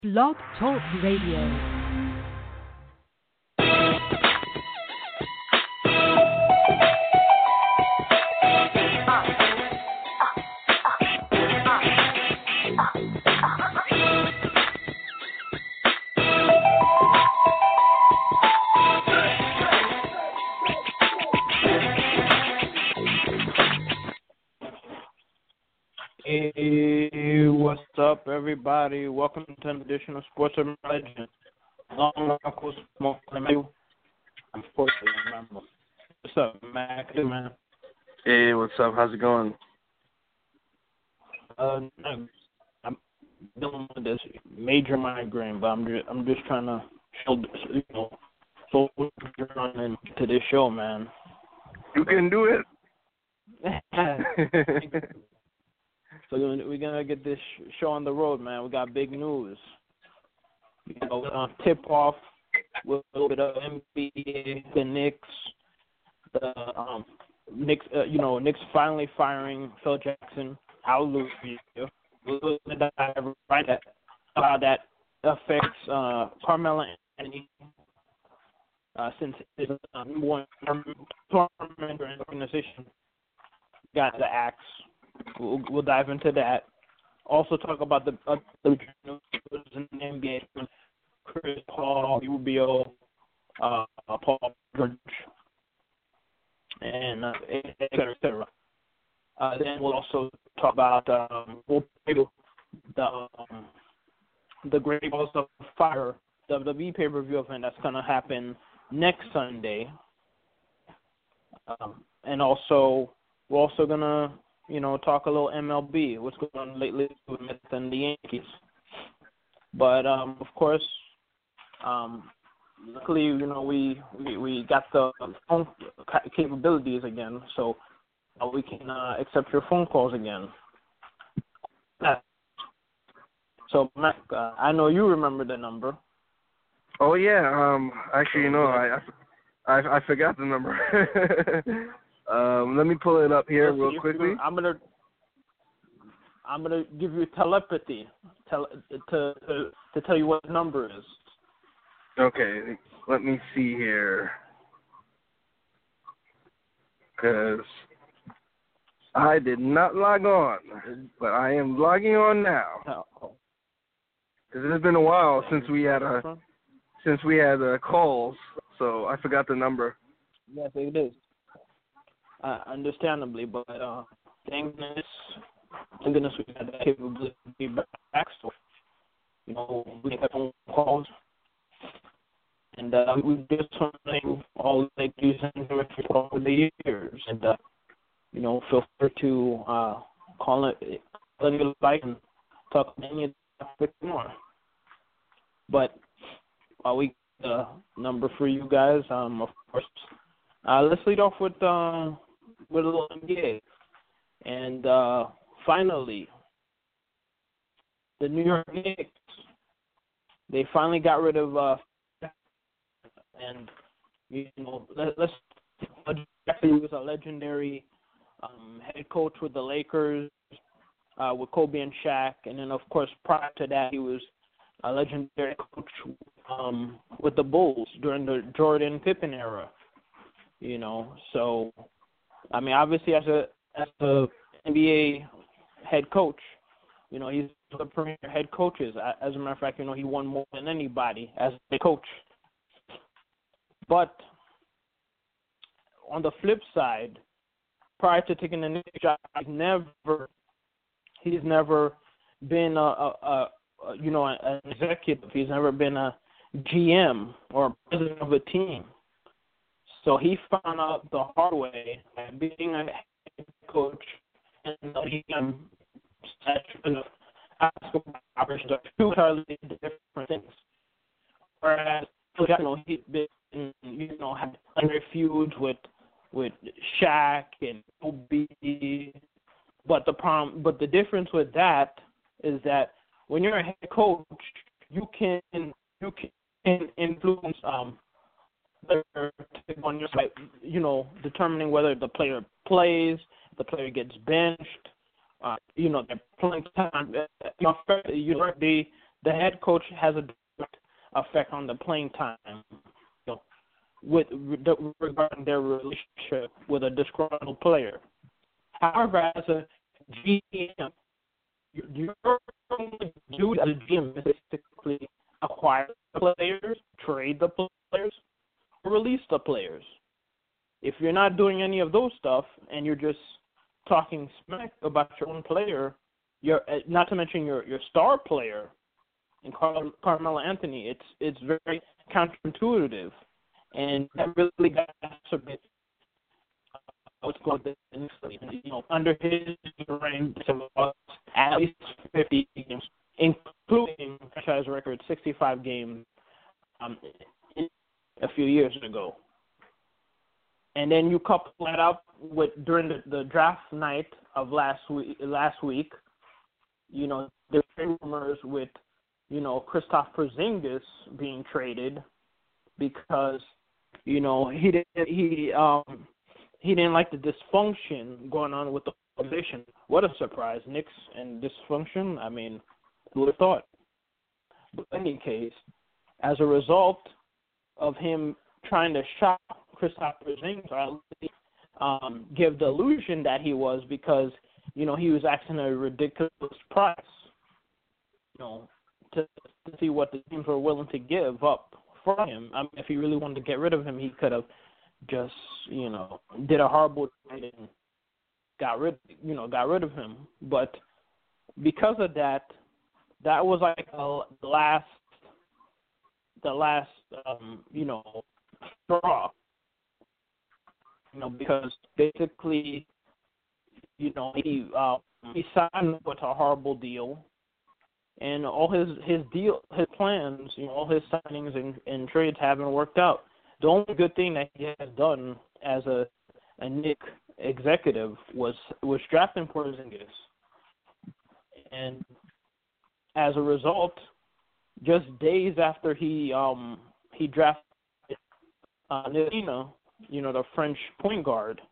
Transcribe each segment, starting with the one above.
Blog Talk Radio. Hey, what's up, everybody? Welcome to an edition of Sports Urban Legend. Long Knuckles, Smoke, unfortunately, remember. What's up, Mac? Hey, man. Hey, what's up? How's it going? I'm dealing with this major migraine, but I'm just trying to focus on into this show, man. You can do it. So we're gonna get this show on the road, man. We got big news. Tip off with a little bit of NBA, the Knicks, Knicks finally firing Phil Jackson. Hallelujah. We're gonna dive right at how that affects Carmelo Anthony since his number one tournament in the organization got the axe. We'll dive into that. Also talk about the news in the NBA, Chris Paul, Rubio, Paul George, and et cetera, et cetera. Then we'll also talk about the Great Balls of Fire WWE pay-per-view event that's going to happen next Sunday. And also, we're also going to talk a little MLB, what's going on lately with the Mets and the Yankees. But of course, luckily, we got the phone capabilities again, so we can accept your phone calls again. So, Mac, I know you remember the number. Oh yeah. Actually, I forgot the number. Let me pull it up here real quickly. I'm gonna give you telepathy to tell you what the number is. Okay, let me see here, because I did not log on, but I am logging on now. Because it's been a while since we had calls, so I forgot the number. Yes, it is. Understandably, but thank goodness we had that capability back. So, we have phone calls, and we've just running all the these over the years, and feel free to call it any like and talk any topic more. But we the number for you guys, of course. Let's lead off with a little NBA. And finally, the New York Knicks, they finally got rid of let's he was a legendary head coach with the Lakers, with Kobe and Shaq, and then of course prior to that he was a legendary coach with the Bulls during the Jordan Pippen era. So obviously as a NBA head coach, he's the premier head coaches. As a matter of fact, he won more than anybody as a coach. But on the flip side, prior to taking the Knicks job, he's never been an executive. He's never been a GM or president of a team. So he found out the hard way that being a head coach and GM operations are two entirely different things. Whereas he's been had plenty feuds with Shaq and Kobe, but the difference with that is that when you're a head coach, you can influence on your side, determining whether the player plays, the player gets benched, their playing time. The the head coach has a direct effect on the playing time, regarding their relationship with a disgruntled player. However, as a GM, your duty as a GM is basically acquire the players, trade the players, or release the players. If you're not doing any of those stuff and you're just talking smack about your own player, not to mention your star player in Carmelo Anthony, it's very counterintuitive, and that really got us a bit what's going on. Under his reign, at least 50 games, including franchise record 65 games a few years ago. And then you couple that up with during the draft night of last week, there were rumors with, Kristaps Porzingis being traded because, he didn't like the dysfunction going on with the organization. What a surprise, Knicks and dysfunction. I mean, who would have thought? But in any case, as a result of him trying to shop Kristaps Porzingis, or at least give the illusion that he was, because he was asking a ridiculous price, to see what the teams were willing to give up for him. I mean, if he really wanted to get rid of him, he could have just did a horrible trade and got rid of him. But because of that, that was like the last straw. Because basically, he signed with a horrible deal, and all his plans, all his signings and trades haven't worked out. The only good thing that he has done as a Knicks executive was drafting Porzingis, and as a result, just days after he drafted Ntilikina, the French point guard,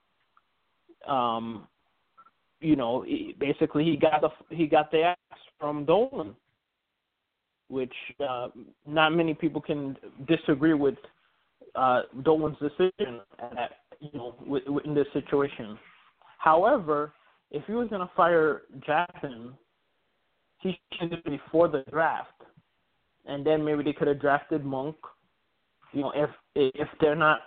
basically he got the axe from Dolan, which not many people can disagree with Dolan's decision in this situation. However, if he was going to fire Jackson, he should have before the draft, and then maybe they could have drafted Monk. If they're not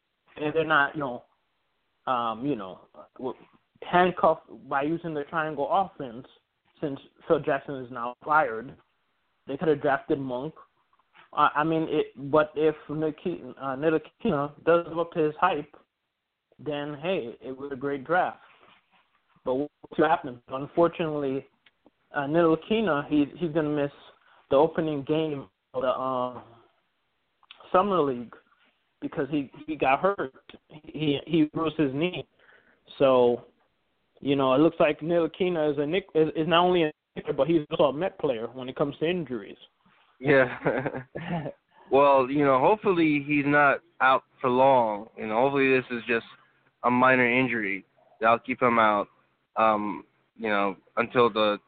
handcuffed by using the triangle offense, since Phil Jackson is now fired, they could have drafted Monk. But if Ntilikina does live up to his hype, then hey, it was a great draft. But what's happening? Unfortunately, Ntilikina, he's going to miss the opening game of the Summer League because he got hurt. He bruised his knee. So, it looks like Ntilikina is not only a Knicker, but he's also a Met player when it comes to injuries. Yeah. Well, hopefully he's not out for long. Hopefully this is just a minor injury that'll keep him out, until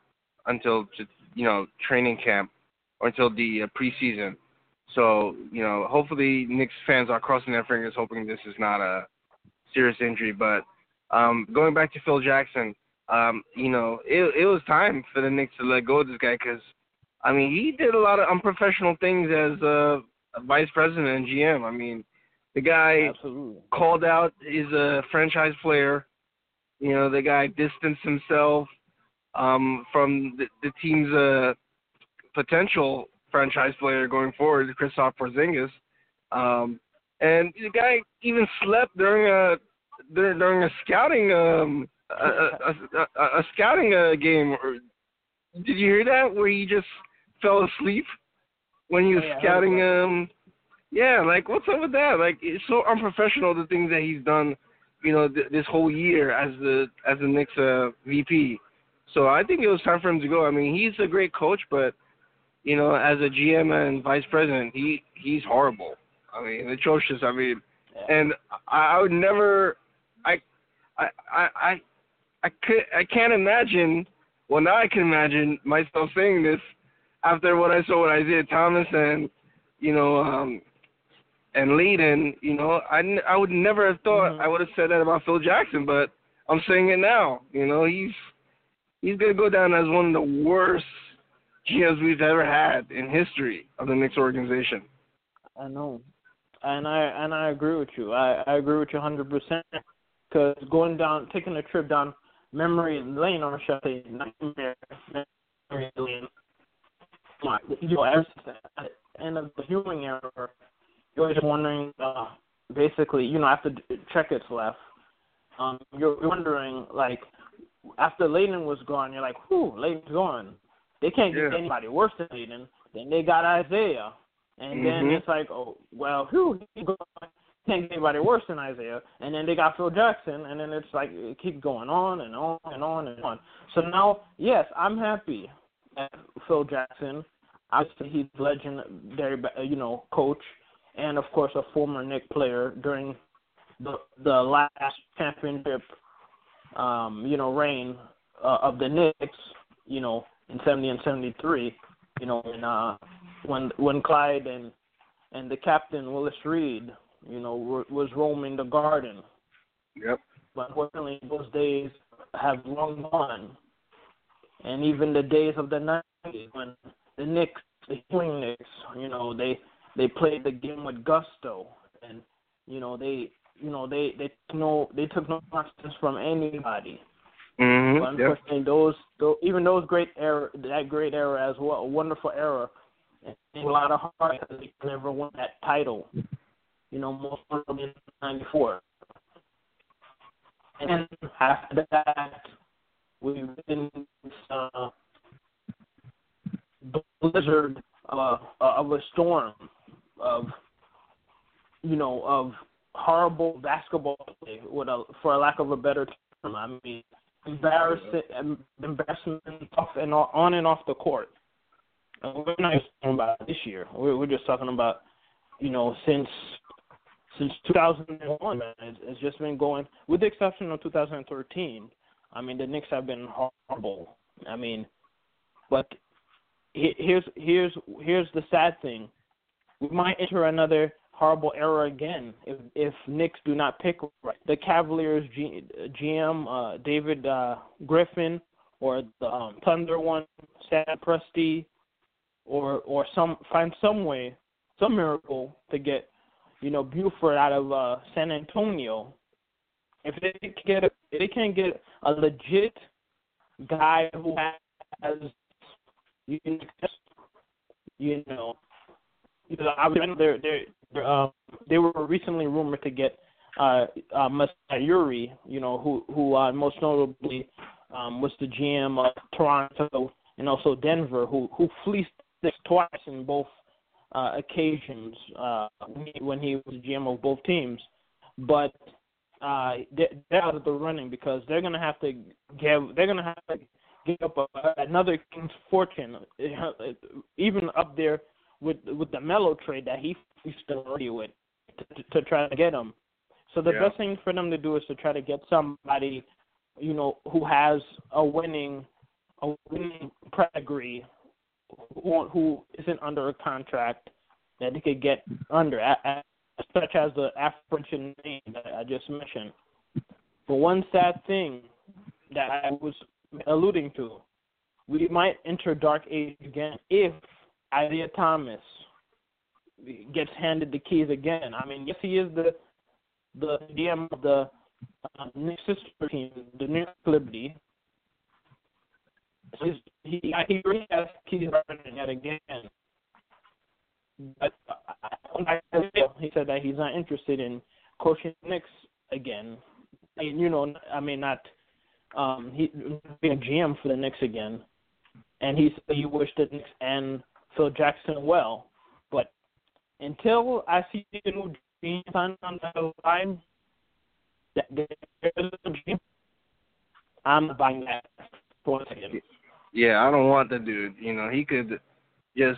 training camp or until the preseason. So, hopefully Knicks fans are crossing their fingers hoping this is not a serious injury. But going back to Phil Jackson, it was time for the Knicks to let go of this guy because, he did a lot of unprofessional things as a vice president and GM. The guy Absolutely called out his franchise player. The guy distanced himself from the team's potential franchise player going forward, Kristaps Porzingis. And the guy even slept during a scouting a scouting game. Did you hear that? Where he just fell asleep when he was scouting. What's up with that? It's so unprofessional, the things that he's done, this whole year as the Knicks VP. So I think it was time for him to go. He's a great coach, but as a GM and vice president, he's horrible. Atrocious. And I would never. I can't imagine. Well, now I can imagine myself saying this after what I saw with Isaiah Thomas and, and Layden, I would never have thought I would have said that about Phil Jackson, but I'm saying it now. He's going to go down as one of the worst GMs we've ever had in history of the Knicks organization. I know. And I agree with you. I agree with you 100%. Because taking a trip down memory lane, or shall I say, nightmare memory lane, ever since the end of the Ewing era, you're always wondering, basically, after Checkett's left, you're wondering, like, after Layden was gone, you're like, whew, Layden's gone. They can't get anybody worse than Layden. Then they got Isaiah. And then it's like, oh, well, he's gone. Can't get anybody worse than Isaiah. And then they got Phil Jackson. And then it's like, it keeps going on and on and on and on. So now, yes, I'm happy at Phil Jackson. Obviously, he's a legendary, coach. And, of course, a former Knicks player during the last championship, reign of the Knicks, in 70 and 73, when Clyde and the captain, Willis Reed, was roaming the Garden. Yep. But unfortunately, those days have long gone. And even the days of the 90s when the Knicks, the Ewing Knicks, they played the game with gusto, and they took no nonsense from anybody. But unfortunately, that great era as well, a wonderful era, and a lot of heart because they never won that title. Most notably in '94. And then after that, we've been the blizzard of a storm of horrible basketball play, for a lack of a better term. I mean, embarrassment on and off the court. We're not just talking about this year. We're just talking about, since 2001, man, it's just been going, with the exception of 2013. I mean, the Knicks have been horrible. I mean, but here's the sad thing. We might enter another horrible era again if Knicks do not pick right. The Cavaliers GM David Griffin, or the Thunder one, Sam Presti, or find some way, some miracle to get Buford out of San Antonio. If they can't get a legit guy who has they were recently rumored to get Masai Ujiri, who most notably was the GM of Toronto and also Denver, who fleeced Knicks twice in both occasions when he was GM of both teams. But they're out of the running because they're gonna have to give up another king's fortune, even up there with the Melo trade that he still already with to try to get him. So the best thing for them to do is to try to get somebody, who has a winning pedigree, who isn't under a contract that they could get under, such as the aforementioned name that I just mentioned. But one sad thing that I was alluding to, we might enter dark age again if Isaiah Thomas gets handed the keys again. I mean, yes, he is the GM of the Knicks sister team, the New York Liberty. So he really has keys yet again. But he said that he's not interested in coaching Knicks again. And, not he being a GM for the Knicks again. And he said he wished the Knicks and Phil Jackson well. But until I see the new GM sign on the line, I'm not buying that for a second. Yeah, I don't want the dude. He could just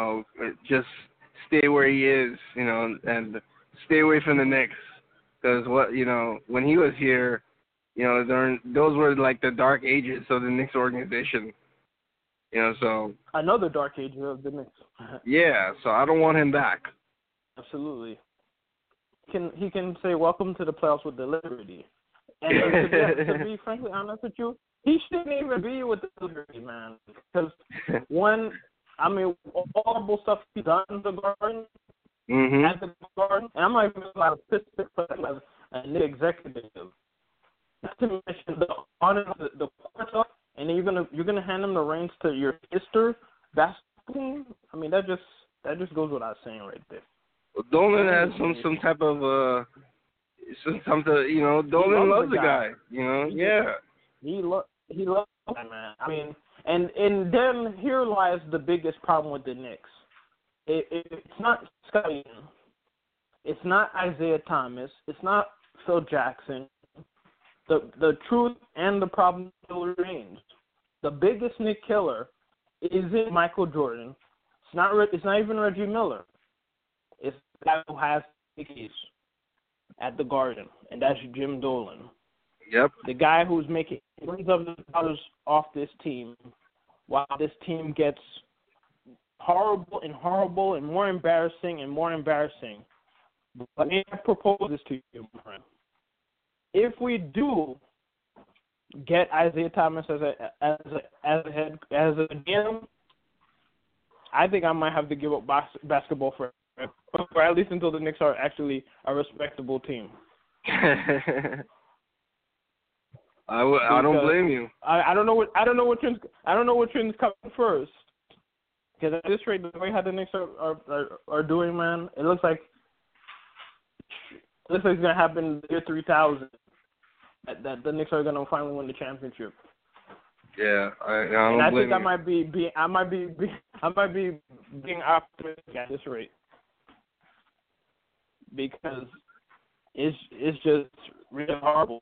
stay where he is, and stay away from the Knicks. Because when he was here, those were like the dark ages of the Knicks organization. So another dark age of the Knicks. Yeah, so I don't want him back. Absolutely. He can say welcome to the playoffs with the Liberty. And to be frankly honest with you, he shouldn't even be with the Liberty, man. Because horrible stuff he's done in the Garden, at the Garden, and I'm not even a statistic for him as a Knicks executive. Not to mention the honor of the court stuff, and then you're gonna hand him the reins to your sister basketball team. I mean, that just goes without saying right there. Dolan has some type of Dolan loves the guy. Yeah. He loves that man. I mean, and then here lies the biggest problem with the Knicks. It's not Scottie, it's not Isaiah Thomas, it's not Phil Jackson. The truth and the problem still remains. The biggest Knick killer isn't Michael Jordan. It's not even Reggie Miller. It's the guy who has the keys at the Garden, and that's Jim Dolan. Yep. The guy who's making millions of dollars off this team, while this team gets horrible and more embarrassing. But may I propose this to you, my friend? If we do get Isaiah Thomas as a GM, I think I might have to give up basketball for at least until the Knicks are actually a respectable team. I don't blame you. I don't know what trends coming first. Because at this rate, the way how the Knicks are doing, man, it looks like it's gonna happen year 3000. That the Knicks are gonna finally win the championship. Yeah, I don't blame you. I might be being optimistic at this rate, because it's just really horrible.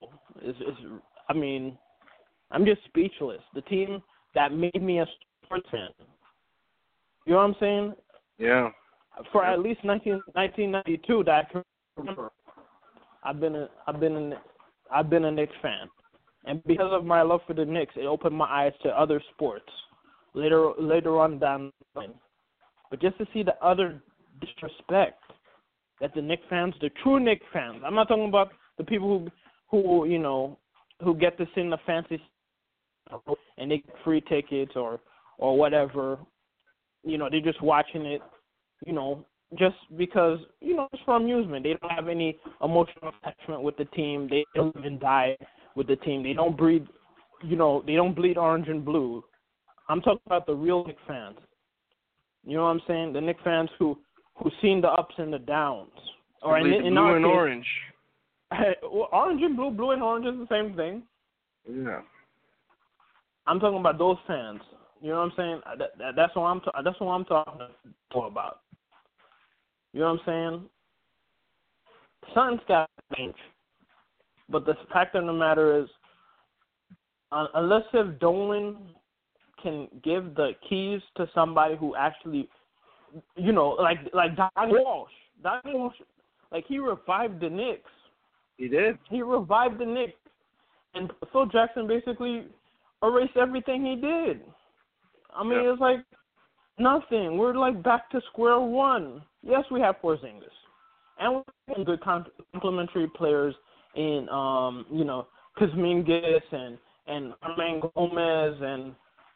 I'm just speechless. The team that made me a sports fan. You know what I'm saying? Yeah. For at least 1992 that I can remember, I've been a Knicks fan, and because of my love for the Knicks, it opened my eyes to other sports later on down the line. But just to see the other disrespect that the Knicks fans, the true Knicks fans, I'm not talking about the people who get to sit in the fancy and they get free tickets or whatever. They're just watching it, just because, it's for amusement. They don't have any emotional attachment with the team. They don't even die with the team. They don't breed, they don't bleed orange and blue. I'm talking about the real Knicks fans. You know what I'm saying? The Knicks fans who seen the ups and the downs. Or in blue and orange. Orange and blue and orange is the same thing. Yeah. I'm talking about those fans. You know what I'm saying? That's what I'm talking about. You know what I'm saying? Something's got to change. But the fact of the matter is, unless if Dolan can give the keys to somebody who actually, like Donnie Walsh. Donnie Walsh, like, he revived the Knicks. He did. He revived the Knicks. And Phil Jackson basically erased everything he did. I mean, It's like nothing. We're like back to square one. Yes, we have Porzingis, and we have good complementary players in, Kuzmingas and Hernan Gomez and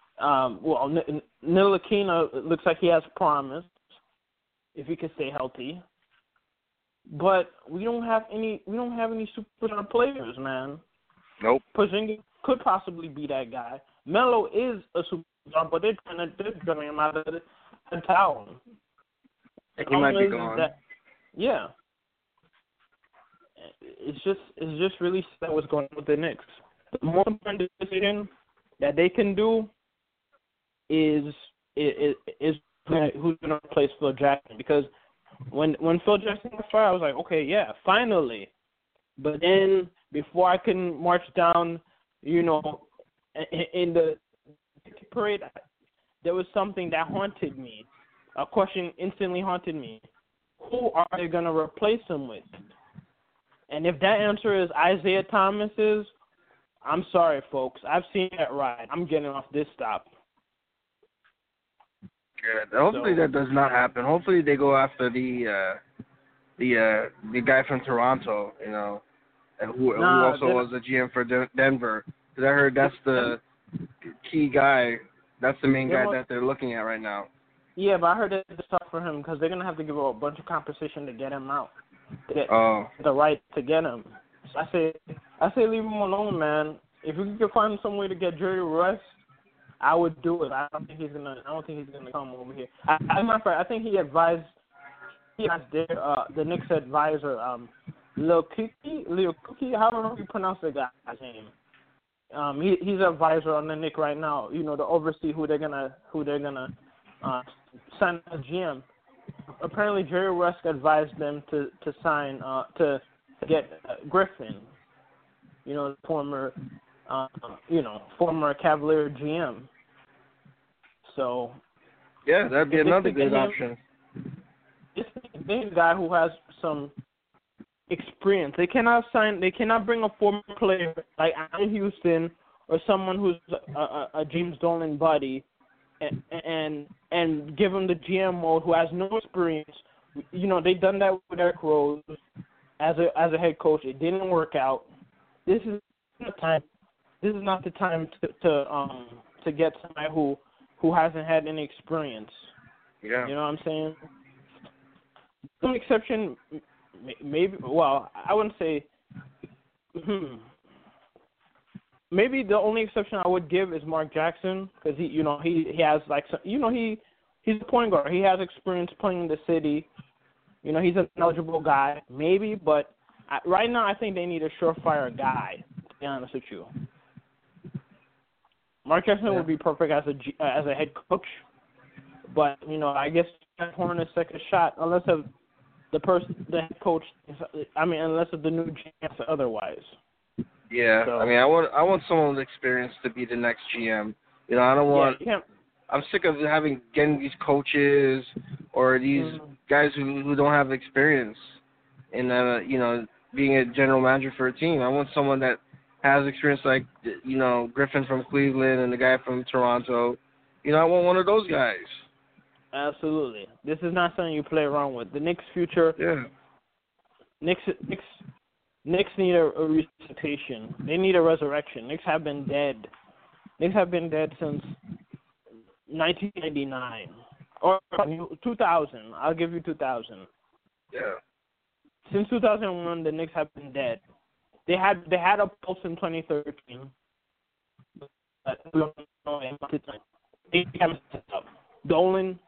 Ntilikina looks like he has promise if he can stay healthy. But we don't have any superstar players, man. Nope. Porzingis could possibly be that guy. Melo is a superstar, but they're trying him out of the town. He might be gone. Yeah. It's just really sad what's going on with the Knicks. The more important decision that they can do is who's going to replace Phil Jackson. Because when Phil Jackson got fired, I was like, okay, yeah, finally. But then before I can march down, in the parade, there was something that haunted me. A question instantly haunted me. Who are they going to replace him with? And if that answer is Isaiah Thomas, I'm sorry, folks. I've seen that ride. I'm getting off this stop. Good. Hopefully that does not happen. Hopefully they go after the guy from Toronto, and who also was the GM for Denver. Because I heard that's the key guy. That's the main guy that they're looking at right now. Yeah, but I heard it's tough for him because they're gonna have to give a bunch of compensation to get him out. To get the right to get him. So I say leave him alone, man. If you could find some way to get Jerry West, I would do it. I don't think he's gonna come over here. As a matter of fact, I think he advised the Knicks advisor, Leo Kuki, however you pronounce the guy's name. He's an advisor on the Knicks right now. To oversee who they're gonna sign as GM. Apparently, Jerry West advised them to sign to get Griffin. The former Cavalier GM. So. Yeah, that'd be another good option. This is a guy who has some experience. They cannot bring a former player like Allen Houston or someone who's a James Dolan buddy and give him the GM mode who has no experience. They've done that with Derrick Rose as a head coach. It didn't work out. This is not the time to get somebody who hasn't had any experience. Yeah. You know what I'm saying? Some exception, maybe. Well, I wouldn't say. Maybe the only exception I would give is Mark Jackson because he has he's a point guard. He has experience playing in the city. He's an eligible guy, maybe. But right now, I think they need a surefire guy. To be honest with you, Mark Jackson would be perfect as a head coach. But I guess Horn is second shot unless the head coach. Unless the new GM says otherwise. Yeah, so, I want someone with experience to be the next GM. I don't want. Yeah, I'm sick of getting these coaches or these guys who don't have experience in being a general manager for a team. I want someone that has experience like Griffin from Cleveland and the guy from Toronto. I want one of those guys. Absolutely. This is not something you play around with. The Knicks' future. Yeah. Knicks need a resuscitation. They need a resurrection. Knicks have been dead. Knicks have been dead since 1999 or 2000. I'll give you 2000. Yeah. Since 2001, the Knicks have been dead. They had a pulse in 2013. But we don't know they haven't set up. Dolan.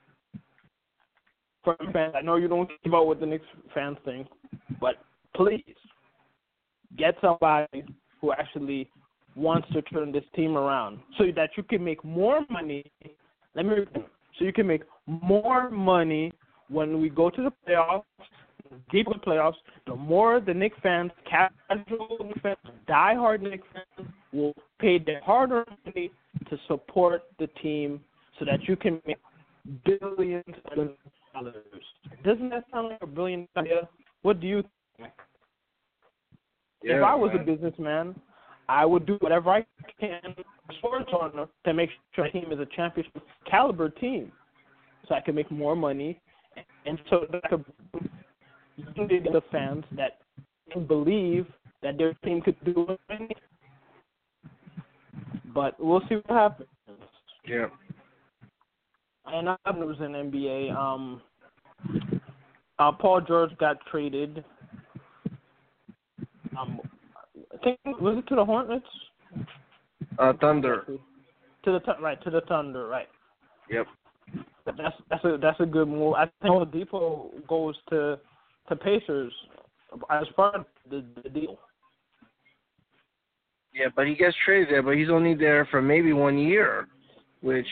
For fans, I know you don't keep up with the Knicks fans thing, but please get somebody who actually wants to turn this team around so that you can make more money. Let me repeat. So you can make more money when we go to the playoffs, deep in the playoffs. The more the Knicks fans, casual Knicks fans, diehard Knicks fans will pay their hard-earned money to support the team so that you can make billions of dollars. Doesn't that sound like a brilliant idea? What do you think? Yeah, if I was a businessman, I would do whatever I can sports owner to make sure the team is a championship caliber team, so I can make more money, and so that I could get the fans that can believe that their team could do anything. But we'll see what happens. Yeah. And other news in NBA, Paul George got traded. I think was it to the Hornets? Thunder. To the Thunder, right? Yep. That's a good move. I think Oladipo goes to Pacers as part of the deal. Yeah, but he gets traded there, but he's only there for maybe 1 year, which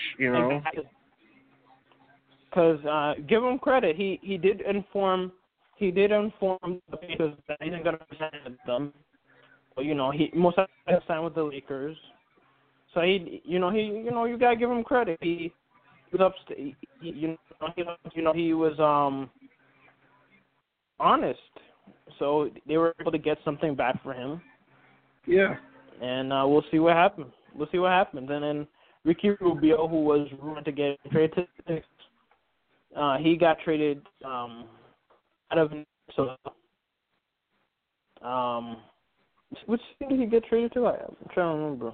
Because give him credit, he did inform the Pacers that he isn't going to sign them. But he most likely signed with the Lakers. So you gotta give him credit. He was he was honest. So they were able to get something back for him. Yeah. And we'll see what happens. And then Ricky Rubio, who was rumored to get traded to the Knicks, he got traded out of Minnesota. Which team did he get traded to? I'm trying to remember.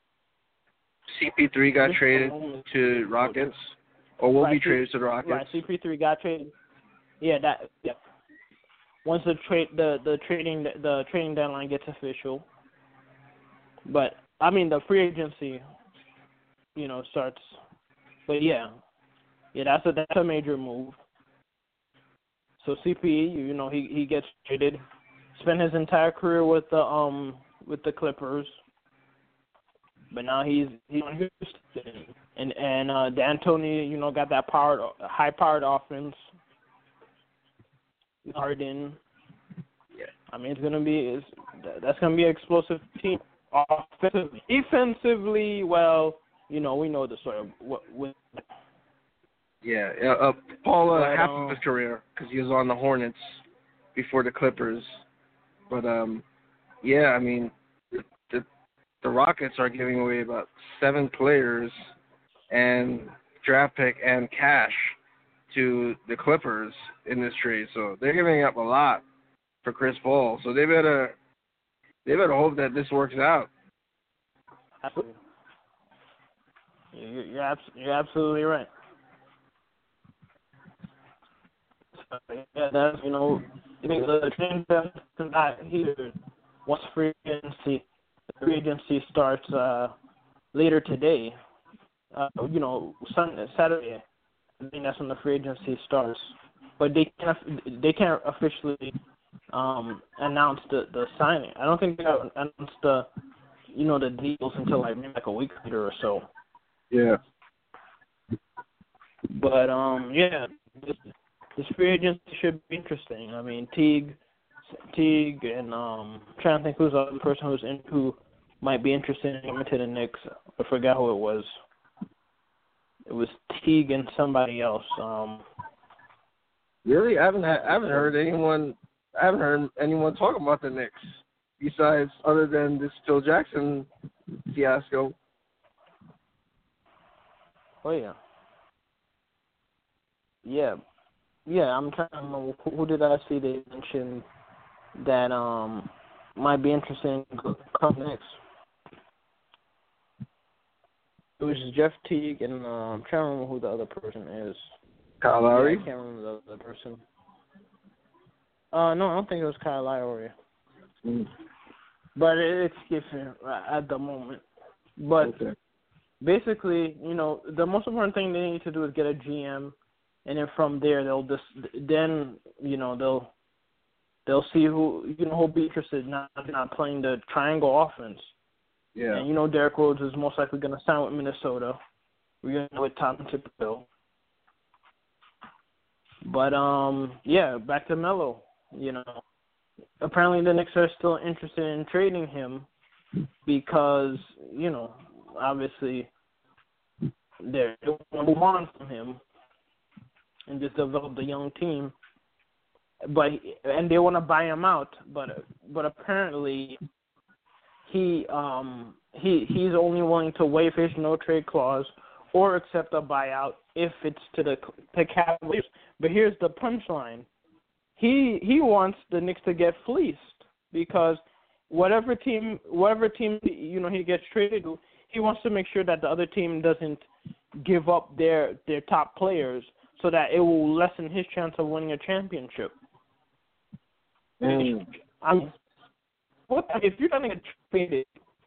CP3 got traded to Rockets, or will be traded to the Rockets. Right, CP3 got traded. Yeah. Once the trading deadline gets official, but I mean the free agency, starts. But yeah, that's a major move. So CP, he gets traded. Spent his entire career with the Clippers, but now he's on Houston, and D'Antoni, got that high-powered offense. Harden. Yeah. I mean, that's gonna be an explosive team offensively. Defensively, well, we know the story of what. Yeah, Paul half of his career because he was on the Hornets before the Clippers, but yeah, I mean, the Rockets are giving away about 7 players and draft pick and cash to the Clippers in this trade, so they're giving up a lot for Chris Paul. So they better hope that this works out. Absolutely. You're absolutely right. So, yeah, that's the trend not here. Once free agency starts later today. Saturday. I think that's when the free agency starts. But they can't officially announce the signing. I don't think they announced the deals until maybe a week later or so. Yeah. But yeah, this free agency should be interesting. I mean, Teague, and trying to think who's the other person who might be interested in coming to the Knicks. I forgot who it was. It was Teague and somebody else. Really, I haven't heard anyone. I haven't heard anyone talk about the Knicks besides other than this Phil Jackson fiasco. Oh yeah. Yeah. I'm trying to remember who did I see they mentioned that might be interested in coming next. It was Jeff Teague, and I'm trying to remember who the other person is. Kyle Lowry? Yeah, I can't remember the other person. No, I don't think it was Kyle Lowry. But it's different at the moment. But okay. Basically, the most important thing they need to do is get a GM, and then from there they'll see who who'll be interested not playing the triangle offense. Yeah. And Derrick Rose is most likely going to sign with Minnesota. We're going to know with Tom Thibodeau. But yeah, back to Melo. Apparently the Knicks are still interested in trading him because obviously they want to move on from him and just develop the young team. And they want to buy him out, but apparently he's only willing to waive his no trade clause or accept a buyout if it's to the Cavaliers. But here's the punchline: he wants the Knicks to get fleeced because whatever team he gets traded to, he wants to make sure that the other team doesn't give up their top players so that it will lessen his chance of winning a championship. I mean, if you're going to get traded,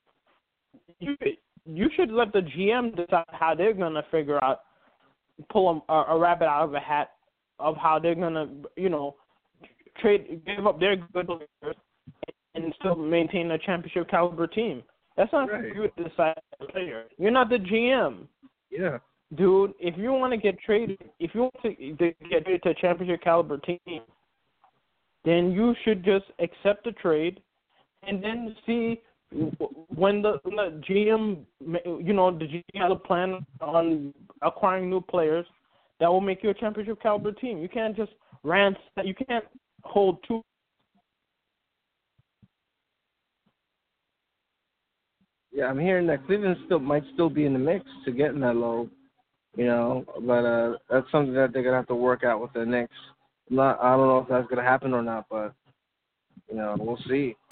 you should let the GM decide how they're going to figure out, pull a rabbit out of a hat of how they're going to, give up their good players and still maintain a championship caliber team. That's not right. You to decide the player. You're not the GM. Yeah. Dude, if you want to get traded, if you want to get traded to a championship caliber team, then you should just accept the trade and then see when the GM, the GM has a plan on acquiring new players that will make you a championship caliber team. You can't just you can't hold two Yeah, I'm hearing that Cleveland might still be in the mix to get in that low, but that's something that they're gonna have to work out with the Knicks. I don't know if that's gonna happen or not, but we'll see.